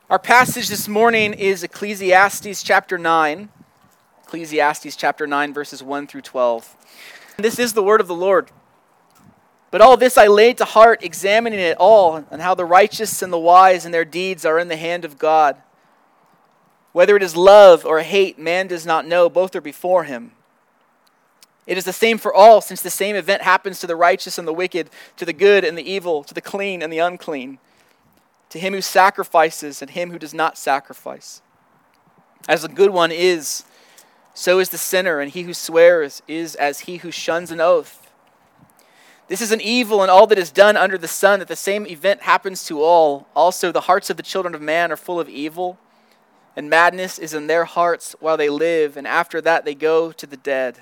Our passage this morning is Ecclesiastes chapter 9. Ecclesiastes chapter 9, verses 1 through 12. This is the word of the Lord. But all this I laid to heart, examining it all, and how the righteous and the wise and their deeds are in the hand of God. Whether it is love or hate, man does not know. Both are before him. It is the same for all, since the same event happens to the righteous and the wicked, to the good and the evil, to the clean and the unclean, to him who sacrifices and him who does not sacrifice. As the good one is, so is the sinner, and he who swears is as he who shuns an oath. This is an evil in all that is done under the sun, that the same event happens to all. Also, the hearts of the children of man are full of evil, and madness is in their hearts while they live, and after that they go to the dead.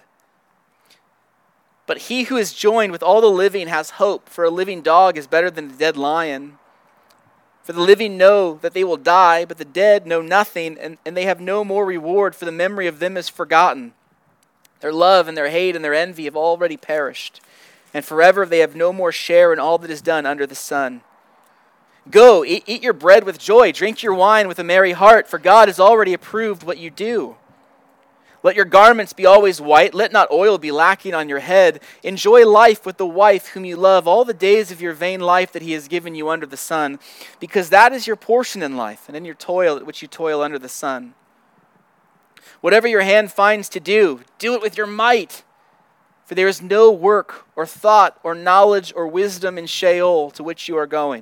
But he who is joined with all the living has hope, for a living dog is better than a dead lion. For the living know that they will die, but the dead know nothing, and they have no more reward, for the memory of them is forgotten. Their love and their hate and their envy have already perished, and forever they have no more share in all that is done under the sun. Go, eat your bread with joy, drink your wine with a merry heart, for God has already approved what you do. Let your garments be always white, let not oil be lacking on your head. Enjoy life with the wife whom you love all the days of your vain life that he has given you under the sun, because that is your portion in life, and in your toil at which you toil under the sun. Whatever your hand finds to do, do it with your might, for there is no work or thought or knowledge or wisdom in Sheol to which you are going.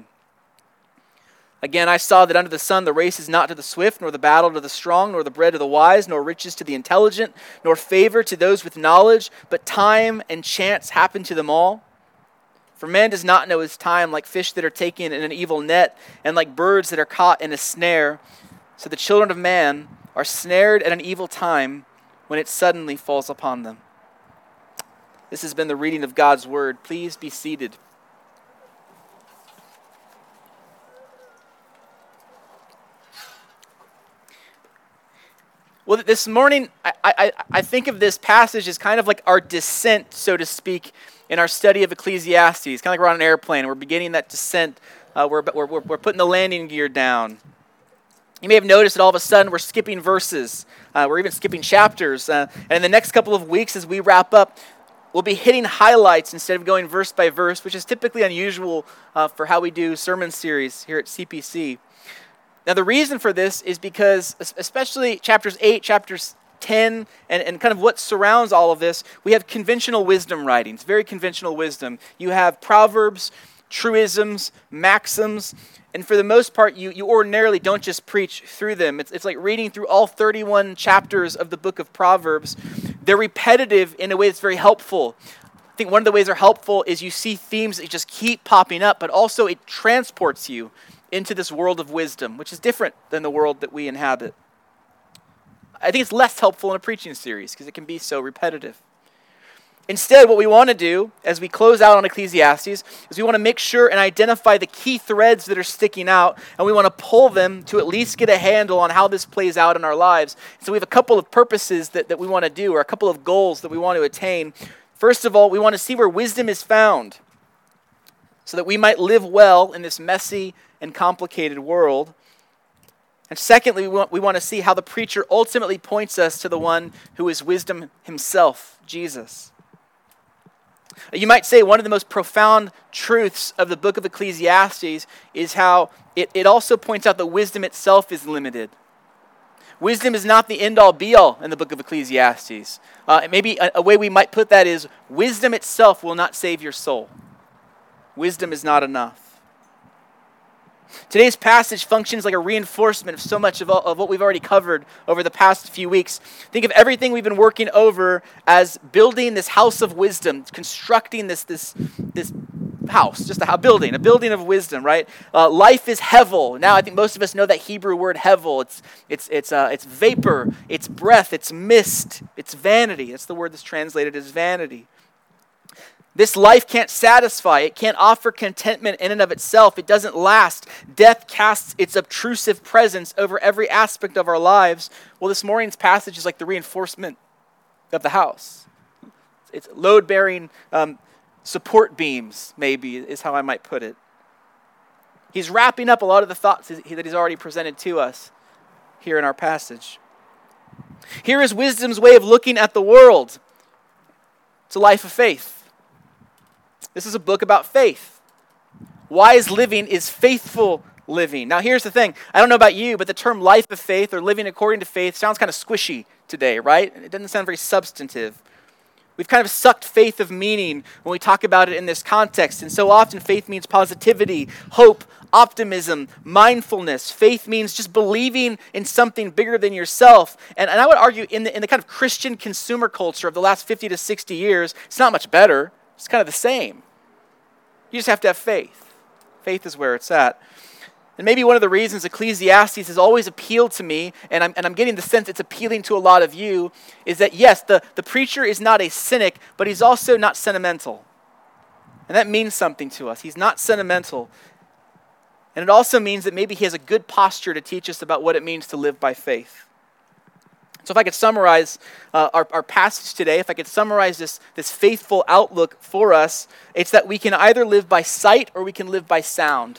Again, I saw that under the sun the race is not to the swift, nor the battle to the strong, nor the bread to the wise, nor riches to the intelligent, nor favor to those with knowledge, but time and chance happen to them all. For man does not know his time, like fish that are taken in an evil net, and like birds that are caught in a snare. So the children of man are snared at an evil time when it suddenly falls upon them. This has been the reading of God's word. Please be seated. Well, this morning, I think of this passage as kind of like our descent, so to speak, in our study of Ecclesiastes. Kind of like we're on an airplane. We're beginning that descent. We're putting the landing gear down. You may have noticed that all of a sudden we're skipping verses. We're even skipping chapters. And in the next couple of weeks, as we wrap up, we'll be hitting highlights instead of going verse by verse, which is typically unusual for how we do sermon series here at CPC. Now, the reason for this is because, especially chapters 8, chapters 10, and kind of what surrounds all of this, we have conventional wisdom writings, very conventional wisdom. You have proverbs, truisms, maxims, and for the most part, you ordinarily don't just preach through them. It's like reading through all 31 chapters of the book of Proverbs. They're repetitive in a way that's very helpful. I think one of the ways they're helpful is you see themes that just keep popping up, but also it transports you into this world of wisdom, which is different than the world that we inhabit. I think it's less helpful in a preaching series because it can be so repetitive. Instead, what we want to do as we close out on Ecclesiastes is we want to make sure and identify the key threads that are sticking out, and we want to pull them to at least get a handle on how this plays out in our lives. So we have a couple of purposes that we want to do, or a couple of goals that we want to attain. First of all, we want to see where wisdom is found so that we might live well in this messy and complicated world. And secondly, we want to see how the preacher ultimately points us to the one who is wisdom himself, Jesus. You might say one of the most profound truths of the book of Ecclesiastes is how it also points out that wisdom itself is limited. Wisdom is not the end-all, be-all in the book of Ecclesiastes. Maybe a way we might put that is wisdom itself will not save your soul. Wisdom is not enough. Today's passage functions like a reinforcement of so much of what we've already covered over the past few weeks. Think of everything we've been working over as building this house of wisdom, constructing this house, just a building of wisdom, right? Life is hevel. Now I think most of us know that Hebrew word hevel. It's vapor, it's breath, it's mist, it's vanity. That's the word that's translated as vanity. This life can't satisfy. It can't offer contentment in and of itself. It doesn't last. Death casts its obtrusive presence over every aspect of our lives. Well, this morning's passage is like the reinforcement of the house. It's load-bearing support beams, maybe, is how I might put it. He's wrapping up a lot of the thoughts that he's already presented to us here in our passage. Here is wisdom's way of looking at the world. It's a life of faith. This is a book about faith. Wise living is faithful living. Now here's the thing. I don't know about you, but the term life of faith or living according to faith sounds kind of squishy today, right? It doesn't sound very substantive. We've kind of sucked faith of meaning when we talk about it in this context. And so often faith means positivity, hope, optimism, mindfulness. Faith means just believing in something bigger than yourself. And I would argue in the kind of Christian consumer culture of the last 50 to 60 years, it's not much better. It's kind of the same. You just have to have faith. Faith is where it's at. And maybe one of the reasons Ecclesiastes has always appealed to me, and I'm getting the sense it's appealing to a lot of you, is that yes, the preacher is not a cynic, but he's also not sentimental. And that means something to us. He's not sentimental. And it also means that maybe he has a good posture to teach us about what it means to live by faith. So if I could summarize our passage today, if I could summarize this faithful outlook for us, it's that we can either live by sight or we can live by sound.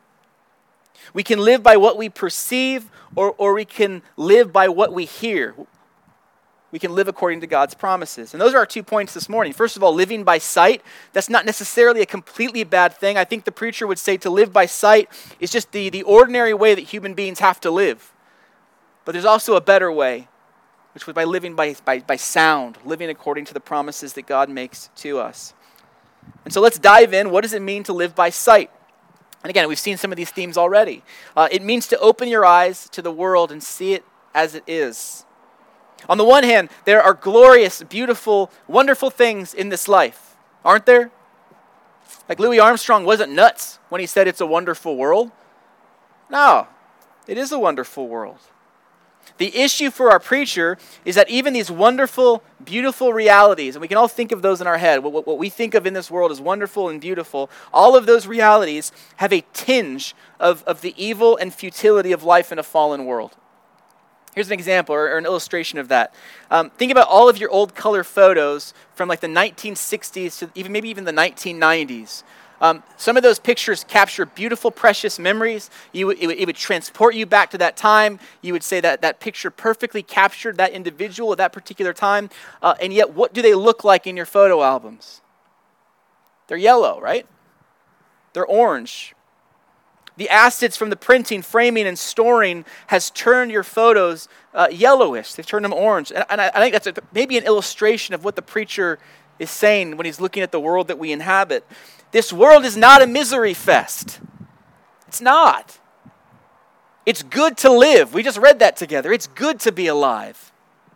We can live by what we perceive or we can live by what we hear. We can live according to God's promises. And those are our 2 points this morning. First of all, living by sight. That's not necessarily a completely bad thing. I think the preacher would say to live by sight is just the ordinary way that human beings have to live. But there's also a better way, which was by living by sound, living according to the promises that God makes to us. And so let's dive in. What does it mean to live by sight? And again, we've seen some of these themes already. It means to open your eyes to the world and see it as it is. On the one hand, there are glorious, beautiful, wonderful things in this life, aren't there? Like Louis Armstrong wasn't nuts when he said it's a wonderful world. No, it is a wonderful world. The issue for our preacher is that even these wonderful, beautiful realities, and we can all think of those in our head, what we think of in this world is wonderful and beautiful, all of those realities have a tinge of the evil and futility of life in a fallen world. Here's an example or an illustration of that. Think about all of your old color photos from like the 1960s to maybe even the 1990s. Some of those pictures capture beautiful, precious memories. It would transport you back to that time. You would say that picture perfectly captured that individual at that particular time. And yet, what do they look like in your photo albums? They're yellow, right? They're orange. The acids from the printing, framing, and storing has turned your photos yellowish. They've turned them orange. And I think that's maybe an illustration of what the preacher is saying when he's looking at the world that we inhabit. This world is not a misery fest. It's not. It's good to live. We just read that together. It's good to be alive.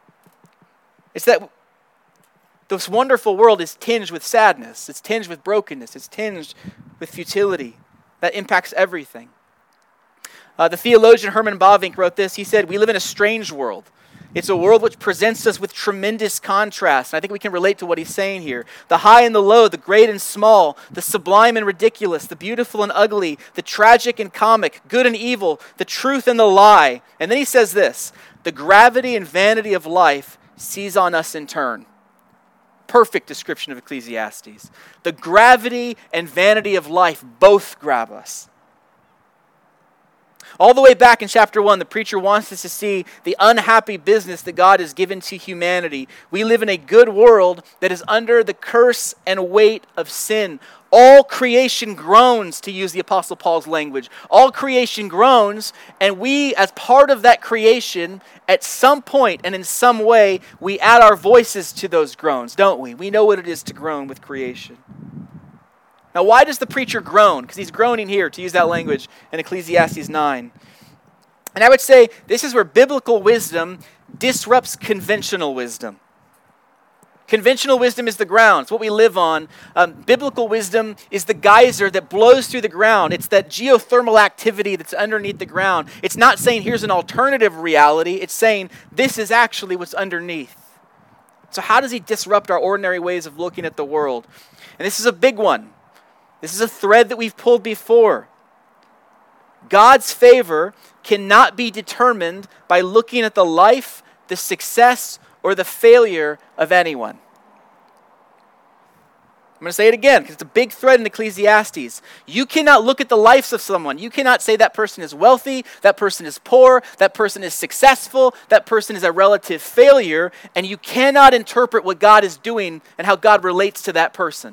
It's that this wonderful world is tinged with sadness. It's tinged with brokenness. It's tinged with futility. That impacts everything. The theologian Herman Bavinck wrote this. He said, "We live in a strange world. It's a world which presents us with tremendous contrast." And I think we can relate to what he's saying here. The high and the low, the great and small, the sublime and ridiculous, the beautiful and ugly, the tragic and comic, good and evil, the truth and the lie. And then he says this, "The gravity and vanity of life seize on us in turn." Perfect description of Ecclesiastes. The gravity and vanity of life both grab us. All the way back in chapter 1, the preacher wants us to see the unhappy business that God has given to humanity. We live in a good world that is under the curse and weight of sin. All creation groans, to use the Apostle Paul's language. All creation groans, and we, as part of that creation, at some point and in some way, we add our voices to those groans, don't we? We know what it is to groan with creation. Now, why does the preacher groan? Because he's groaning here, to use that language, in Ecclesiastes 9. And I would say this is where biblical wisdom disrupts conventional wisdom. Conventional wisdom is the ground. It's what we live on. Biblical wisdom is the geyser that blows through the ground. It's that geothermal activity that's underneath the ground. It's not saying here's an alternative reality. It's saying this is actually what's underneath. So how does he disrupt our ordinary ways of looking at the world? And this is a big one. This is a thread that we've pulled before. God's favor cannot be determined by looking at the life, the success, or the failure of anyone. I'm going to say it again because it's a big thread in Ecclesiastes. You cannot look at the lives of someone. You cannot say that person is wealthy, that person is poor, that person is successful, that person is a relative failure, and you cannot interpret what God is doing and how God relates to that person.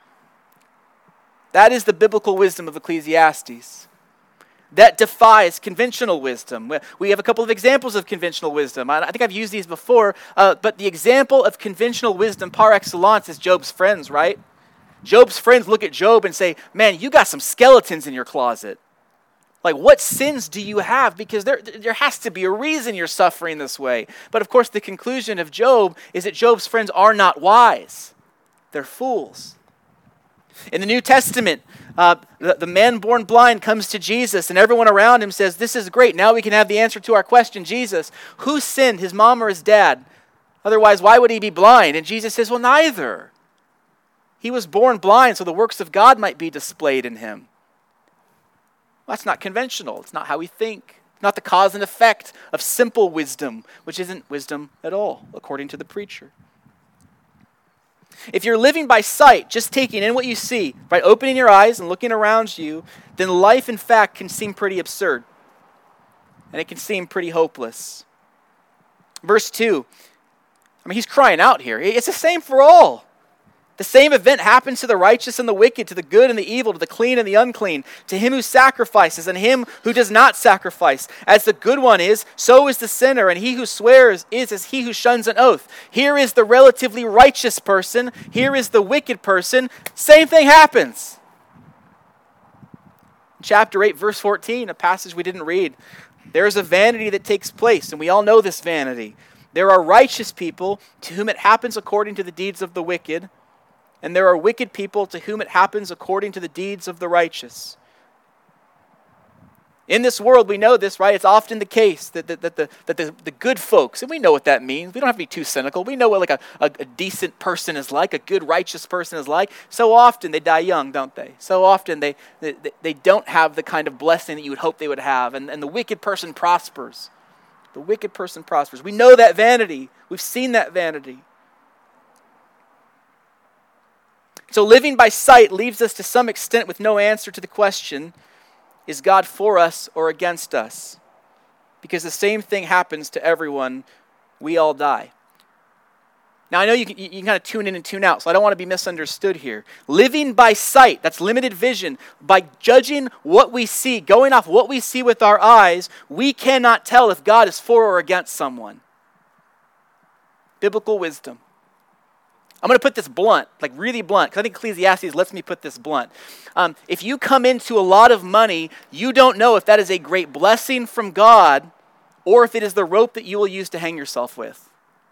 That is the biblical wisdom of Ecclesiastes. That defies conventional wisdom. We have a couple of examples of conventional wisdom. I think I've used these before, but the example of conventional wisdom par excellence is Job's friends, right? Job's friends look at Job and say, man, you got some skeletons in your closet. Like, what sins do you have? Because there has to be a reason you're suffering this way. But of course, the conclusion of Job is that Job's friends are not wise. They're fools. In the New Testament, the man born blind comes to Jesus, and everyone around him says, this is great. Now we can have the answer to our question, Jesus. Who sinned, his mom or his dad? Otherwise, why would he be blind? And Jesus says, well, neither. He was born blind so the works of God might be displayed in him. Well, that's not conventional. It's not how we think. It's not the cause and effect of simple wisdom, which isn't wisdom at all, according to the preacher. If you're living by sight, just taking in what you see, by opening your eyes and looking around you, then life, in fact, can seem pretty absurd. And it can seem pretty hopeless. Verse 2, he's crying out here. It's the same for all. The same event happens to the righteous and the wicked, to the good and the evil, to the clean and the unclean, to him who sacrifices and him who does not sacrifice. As the good one is, so is the sinner, and he who swears is as he who shuns an oath. Here is the relatively righteous person. Here is the wicked person. Same thing happens. Chapter 8, verse 14, a passage we didn't read. There is a vanity that takes place, and we all know this vanity. There are righteous people to whom it happens according to the deeds of the wicked, and there are wicked people to whom it happens according to the deeds of the righteous. In this world, we know this, right? It's often the case that the good folks, and we know what that means. We don't have to be too cynical. We know what like a decent person is like, a good righteous person is like. So often they die young, don't they? So often they don't have the kind of blessing that you would hope they would have, and the wicked person prospers. The wicked person prospers. We know that vanity. We've seen that vanity. So living by sight leaves us to some extent with no answer to the question, is God for us or against us? Because the same thing happens to everyone. We all die. Now I know you can kind of tune in and tune out, so I don't want to be misunderstood here. Living by sight, that's limited vision, by judging what we see, going off what we see with our eyes, we cannot tell if God is for or against someone. Biblical wisdom. I'm going to put this blunt, like really blunt, because I think Ecclesiastes lets me put this blunt. If you come into a lot of money, you don't know if that is a great blessing from God or if it is the rope that you will use to hang yourself with.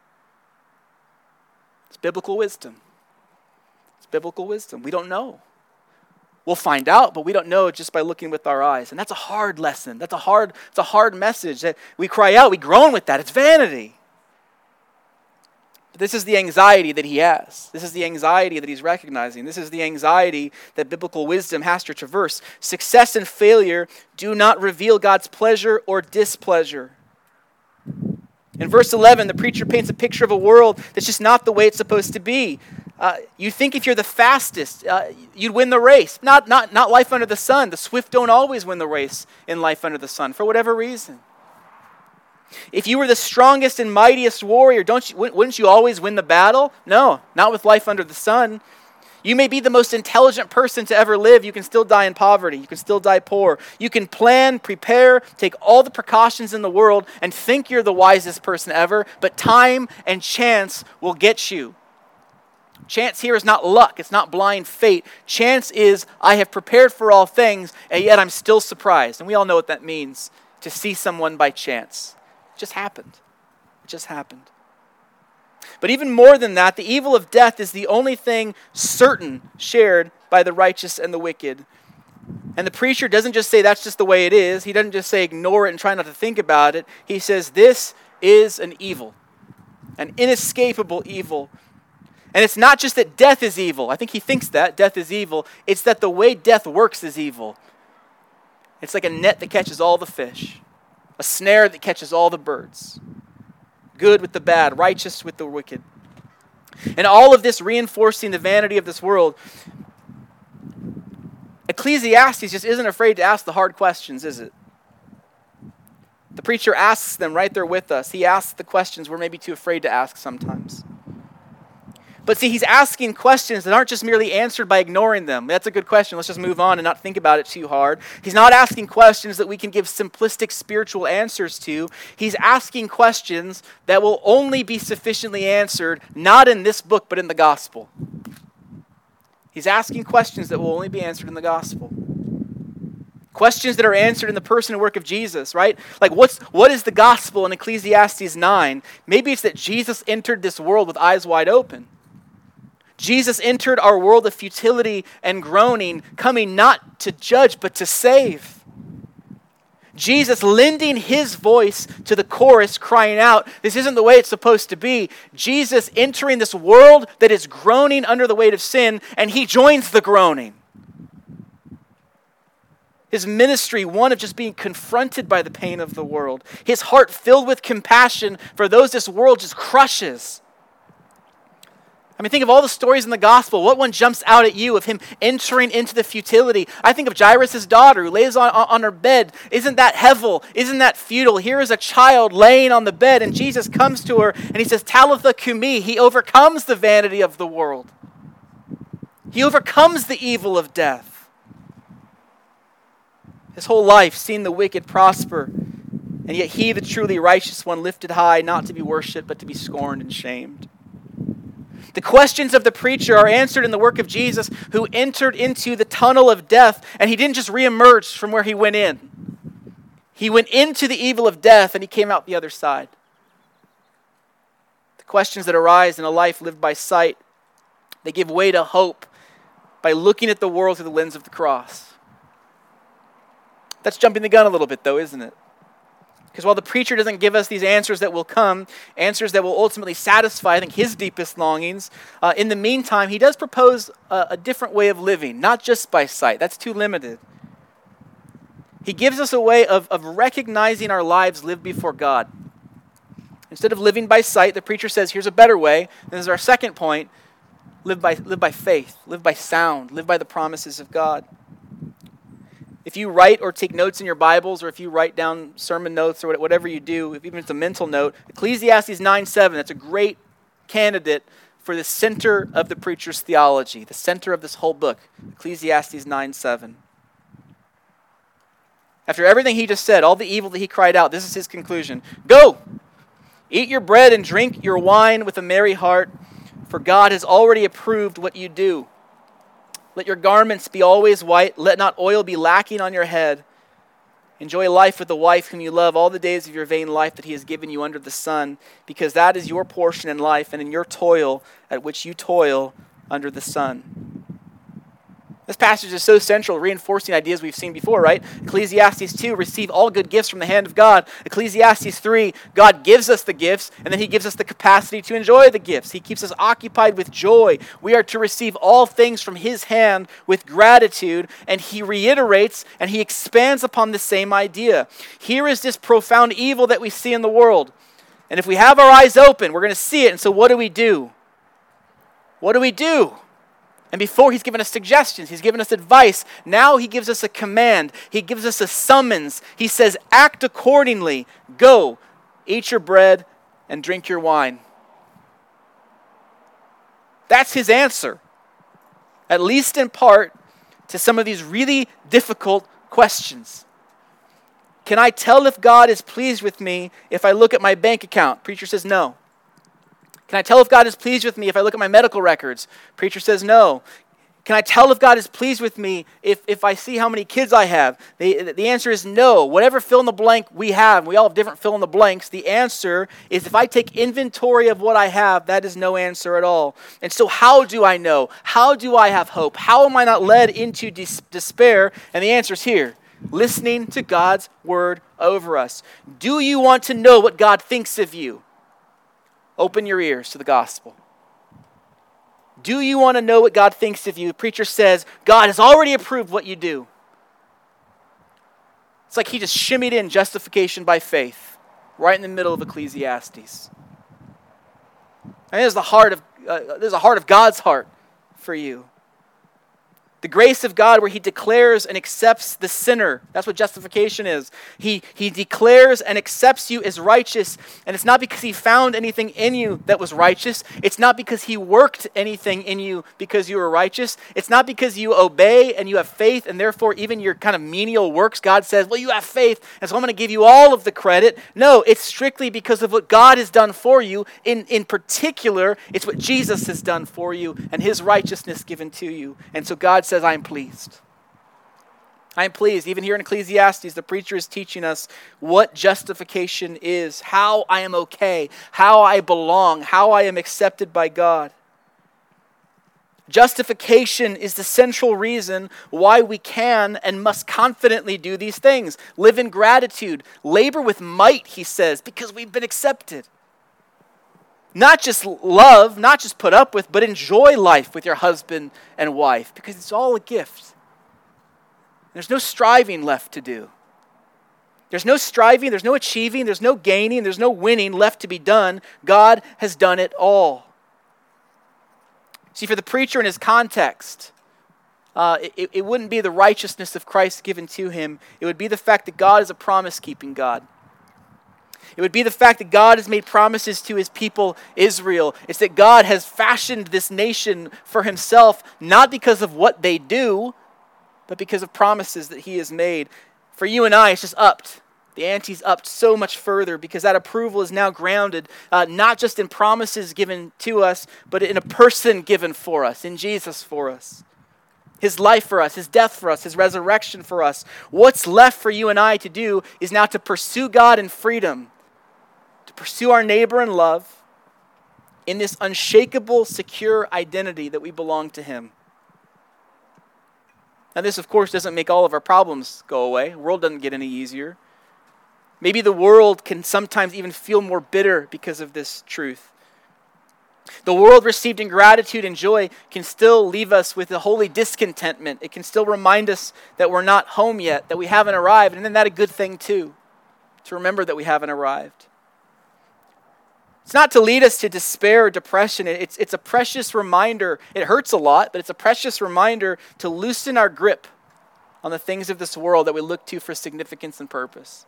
It's biblical wisdom. It's biblical wisdom. We don't know. We'll find out, but we don't know just by looking with our eyes. And that's a hard lesson. It's a hard message that we cry out, we groan with that. It's vanity. This is the anxiety that he has. This is the anxiety that he's recognizing. This is the anxiety that biblical wisdom has to traverse. Success and failure do not reveal God's pleasure or displeasure. In verse 11, the preacher paints a picture of a world that's just not the way it's supposed to be. You think if you're the fastest, you'd win the race. Not life under the sun. The swift don't always win the race in life under the sun for whatever reason. If you were the strongest and mightiest warrior, wouldn't you always win the battle? No, not with life under the sun. You may be the most intelligent person to ever live. You can still die in poverty. You can still die poor. You can plan, prepare, take all the precautions in the world, and think you're the wisest person ever, but time and chance will get you. Chance here is not luck. It's not blind fate. Chance is, I have prepared for all things, and yet I'm still surprised. And we all know what that means, to see someone by chance. Just happened. It just happened. But even more than that, the evil of death is the only thing certain shared by the righteous and the wicked. And the preacher doesn't just say that's just the way it is. He doesn't just say ignore it and try not to think about it. He says this is an evil, an inescapable evil. And it's not just that death is evil. I think he thinks that death is evil. It's that the way death works is evil. It's like a net that catches all the fish. A snare that catches all the birds. Good with the bad, righteous with the wicked. And all of this reinforcing the vanity of this world. Ecclesiastes just isn't afraid to ask the hard questions, is it? The preacher asks them right there with us. He asks the questions we're maybe too afraid to ask sometimes. But see, he's asking questions that aren't just merely answered by ignoring them. That's a good question. Let's just move on and not think about it too hard. He's not asking questions that we can give simplistic spiritual answers to. He's asking questions that will only be sufficiently answered, not in this book, but in the gospel. He's asking questions that will only be answered in the gospel. Questions that are answered in the person and work of Jesus, right? Like what is the gospel in Ecclesiastes 9? Maybe it's that Jesus entered this world with eyes wide open. Jesus entered our world of futility and groaning, coming not to judge, but to save. Jesus lending his voice to the chorus, crying out, this isn't the way it's supposed to be. Jesus entering this world that is groaning under the weight of sin, and he joins the groaning. His ministry, one of just being confronted by the pain of the world. His heart filled with compassion for those this world just crushes. I mean, think of all the stories in the gospel. What one jumps out at you of him entering into the futility? I think of Jairus' daughter who lays on her bed. Isn't that hevel? Isn't that futile? Here is a child laying on the bed, and Jesus comes to her and he says, Talitha cumi. He overcomes the vanity of the world. He overcomes the evil of death. His whole life, seeing the wicked prosper, and yet he, the truly righteous one, lifted high, not to be worshipped, but to be scorned and shamed. The questions of the preacher are answered in the work of Jesus, who entered into the tunnel of death, and he didn't just reemerge from where he went in. He went into the evil of death, and he came out the other side. The questions that arise in a life lived by sight, they give way to hope by looking at the world through the lens of the cross. That's jumping the gun a little bit, though, isn't it? Because while the preacher doesn't give us these answers that will come, answers that will ultimately satisfy, I think, his deepest longings, in the meantime, he does propose a different way of living, not just by sight. That's too limited. He gives us a way of recognizing our lives lived before God. Instead of living by sight, the preacher says, here's a better way. This is our second point. Live by faith, live by sound, live by the promises of God. If you write or take notes in your Bibles, or if you write down sermon notes or whatever you do, if even it's a mental note, Ecclesiastes 9:7, that's a great candidate for the center of the preacher's theology, the center of this whole book, Ecclesiastes 9:7. After everything he just said, all the evil that he cried out, this is his conclusion. Go, eat your bread and drink your wine with a merry heart, for God has already approved what you do. Let your garments be always white. Let not oil be lacking on your head. Enjoy life with the wife whom you love all the days of your vain life that he has given you under the sun, because that is your portion in life and in your toil at which you toil under the sun. This passage is so central, reinforcing ideas we've seen before, right? Ecclesiastes 2, receive all good gifts from the hand of God. Ecclesiastes 3, God gives us the gifts, and then he gives us the capacity to enjoy the gifts. He keeps us occupied with joy. We are to receive all things from his hand with gratitude, and he reiterates and he expands upon the same idea. Here is this profound evil that we see in the world. And if we have our eyes open, we're going to see it. And so what do we do? What do we do? And before he's given us suggestions, he's given us advice. Now he gives us a command. He gives us a summons. He says, act accordingly. Go, eat your bread and drink your wine. That's his answer, at least in part, to some of these really difficult questions. Can I tell if God is pleased with me if I look at my bank account? Preacher says no. Can I tell if God is pleased with me if I look at my medical records? Preacher says no. Can I tell if God is pleased with me if I see how many kids I have? The answer is no. Whatever fill in the blank we have, we all have different fill in the blanks, the answer is if I take inventory of what I have, that is no answer at all. And so how do I know? How do I have hope? How am I not led into despair? And the answer is here. Listening to God's word over us. Do you want to know what God thinks of you? Open your ears to the gospel. Do you want to know what God thinks of you? The preacher says, God has already approved what you do. It's like he just shimmied in justification by faith right in the middle of Ecclesiastes. And there's a heart of God's heart for you. The grace of God where he declares and accepts the sinner. That's what justification is. He declares and accepts you as righteous. And it's not because he found anything in you that was righteous. It's not because he worked anything in you because you were righteous. It's not because you obey and you have faith and therefore even your kind of menial works, God says, well, you have faith and so I'm going to give you all of the credit. No, it's strictly because of what God has done for you. In particular, it's what Jesus has done for you and his righteousness given to you. And so God says, I am pleased. I am pleased. Even here in Ecclesiastes, the preacher is teaching us what justification is, how I am okay, how I belong, how I am accepted by God. Justification is the central reason why we can and must confidently do these things. Live in gratitude. Labor with might, he says, because we've been accepted. Not just love, not just put up with, but enjoy life with your husband and wife because it's all a gift. There's no striving left to do. There's no striving, there's no achieving, there's no gaining, there's no winning left to be done. God has done it all. See, for the preacher in his context, it wouldn't be the righteousness of Christ given to him. It would be the fact that God is a promise-keeping God. It would be the fact that God has made promises to his people Israel. It's that God has fashioned this nation for himself, not because of what they do, but because of promises that he has made. For you and I, it's just upped. The ante's upped so much further because that approval is now grounded not just in promises given to us, but in a person given for us, in Jesus for us. His life for us, his death for us, his resurrection for us. What's left for you and I to do is now to pursue God in freedom, to pursue our neighbor in love in this unshakable, secure identity that we belong to him. Now this, of course, doesn't make all of our problems go away. The world doesn't get any easier. Maybe the world can sometimes even feel more bitter because of this truth. The world received in gratitude and joy can still leave us with a holy discontentment. It can still remind us that we're not home yet, that we haven't arrived, and isn't that a good thing too, to remember that we haven't arrived. It's not to lead us to despair or depression. It's a precious reminder. It hurts a lot, but it's a precious reminder to loosen our grip on the things of this world that we look to for significance and purpose.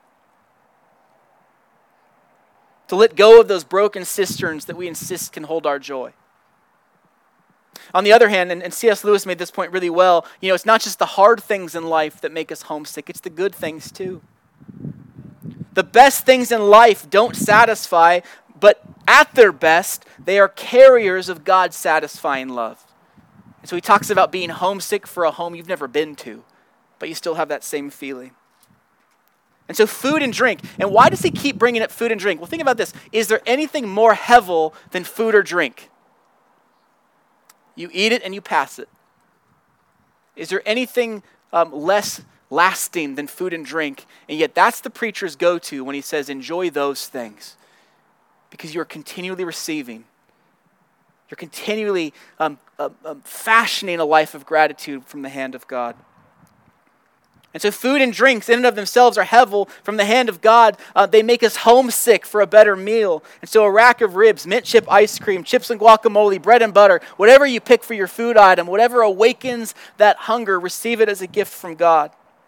To let go of those broken cisterns that we insist can hold our joy. On the other hand, and C.S. Lewis made this point really well, it's not just the hard things in life that make us homesick, it's the good things too. The best things in life don't satisfy, but at their best, they are carriers of God's satisfying love. And so he talks about being homesick for a home you've never been to, but you still have that same feeling. And so food and drink. And why does he keep bringing up food and drink? Well, think about this. Is there anything more hevel than food or drink? You eat it and you pass it. Is there anything less lasting than food and drink? And yet that's the preacher's go-to when he says, enjoy those things. Because you're continually receiving. You're continually fashioning a life of gratitude from the hand of God. And so food and drinks in and of themselves are hevel from the hand of God. They make us homesick for a better meal. And so a rack of ribs, mint chip ice cream, chips and guacamole, bread and butter, whatever you pick for your food item, whatever awakens that hunger, receive it as a gift from God.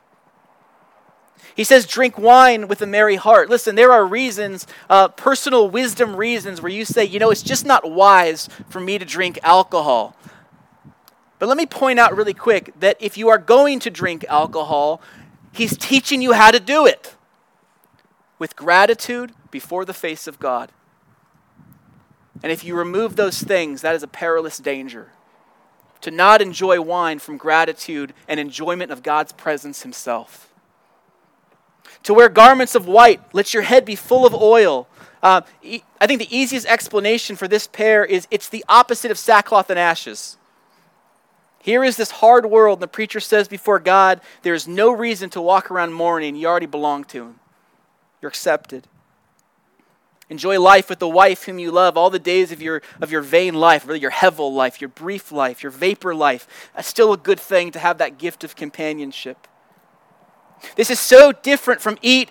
He says, drink wine with a merry heart. Listen, there are reasons, personal wisdom reasons where you say, it's just not wise for me to drink alcohol. But let me point out really quick that if you are going to drink alcohol, he's teaching you how to do it with gratitude before the face of God. And if you remove those things, that is a perilous danger. To not enjoy wine from gratitude and enjoyment of God's presence himself. To wear garments of white, let your head be full of oil. I think the easiest explanation for this pair is it's the opposite of sackcloth and ashes. Here is this hard world, and the preacher says before God, there is no reason to walk around mourning. You already belong to him. You're accepted. Enjoy life with the wife whom you love all the days of your vain life, really your hevel life, your brief life, your vapor life. That's still a good thing to have that gift of companionship. This is so different from eat,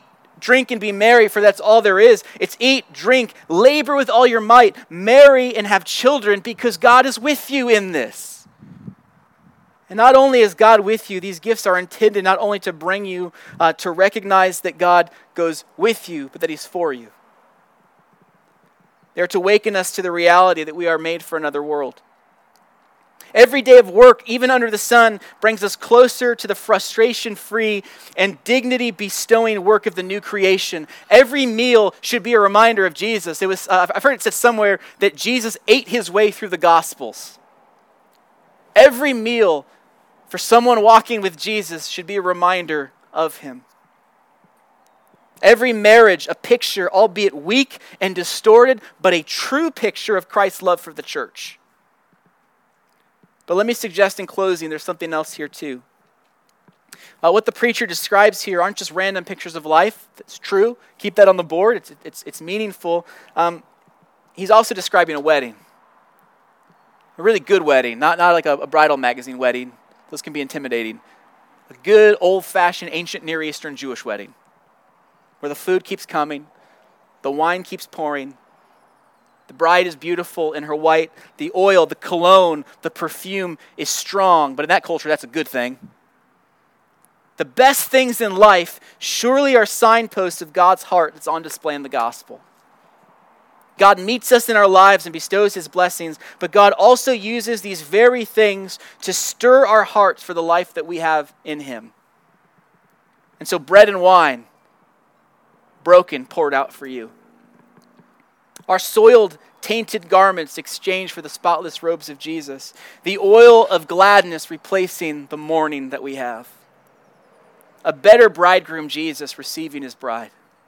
drink, and be merry, for that's all there is. It's eat, drink, labor with all your might, marry, and have children, because God is with you in this. And not only is God with you, these gifts are intended not only to bring you to recognize that God goes with you, but that He's for you. They're to awaken us to the reality that we are made for another world. Every day of work, even under the sun, brings us closer to the frustration-free and dignity-bestowing work of the new creation. Every meal should be a reminder of Jesus. I've heard it said somewhere that Jesus ate his way through the Gospels. Every meal for someone walking with Jesus should be a reminder of him. Every marriage, a picture, albeit weak and distorted, but a true picture of Christ's love for the church. But let me suggest in closing, there's something else here too. What the preacher describes here aren't just random pictures of life. That's true. Keep that on the board. It's meaningful. He's also describing a wedding. A really good wedding, not like a bridal magazine wedding. Those can be intimidating. A good, old-fashioned, ancient Near Eastern Jewish wedding, where the food keeps coming, the wine keeps pouring, the bride is beautiful in her white, the oil, the cologne, the perfume is strong, but in that culture, that's a good thing. The best things in life surely are signposts of God's heart that's on display in the gospel. God meets us in our lives and bestows his blessings, but God also uses these very things to stir our hearts for the life that we have in him. And so bread and wine, broken, poured out for you. Our soiled, tainted garments exchanged for the spotless robes of Jesus. The oil of gladness replacing the mourning that we have. A better bridegroom, Jesus, receiving his bride.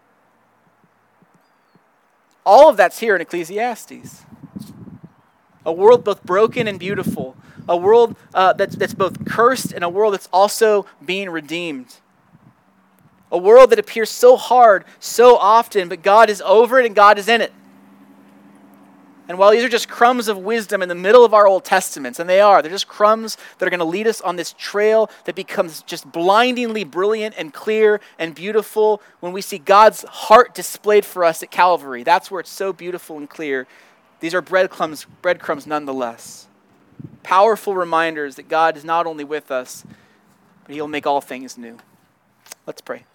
All of that's here in Ecclesiastes. A world both broken and beautiful. A world that's both cursed and a world that's also being redeemed. A world that appears so hard, so often, but God is over it and God is in it. And while these are just crumbs of wisdom in the middle of our Old Testaments, and they're just crumbs that are going to lead us on this trail that becomes just blindingly brilliant and clear and beautiful when we see God's heart displayed for us at Calvary. That's where it's so beautiful and clear. These are breadcrumbs nonetheless. Powerful reminders that God is not only with us, but he'll make all things new. Let's pray.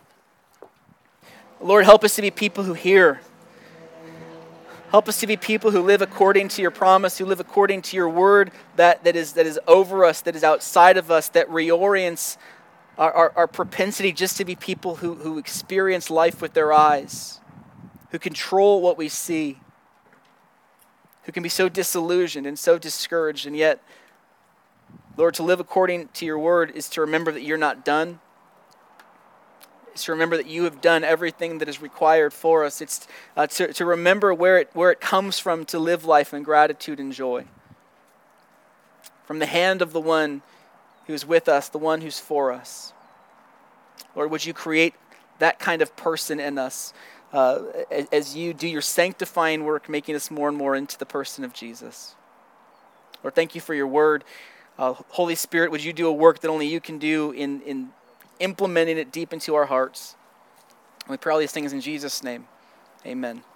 Lord, help us to be people who hear. Help us to be people who live according to your promise, who live according to your word that is over us, that is outside of us, that reorients our propensity just to be people who experience life with their eyes, who control what we see, who can be so disillusioned and so discouraged. And yet, Lord, to live according to your word is to remember that you're not done. It's to remember that you have done everything that is required for us. It's to remember where it comes from to live life in gratitude and joy. From the hand of the one who is with us, the one who's for us. Lord, would you create that kind of person in us as you do your sanctifying work, making us more and more into the person of Jesus. Lord, thank you for your word. Holy Spirit, would you do a work that only you can do in implementing it deep into our hearts. And we pray all these things in Jesus' name. Amen.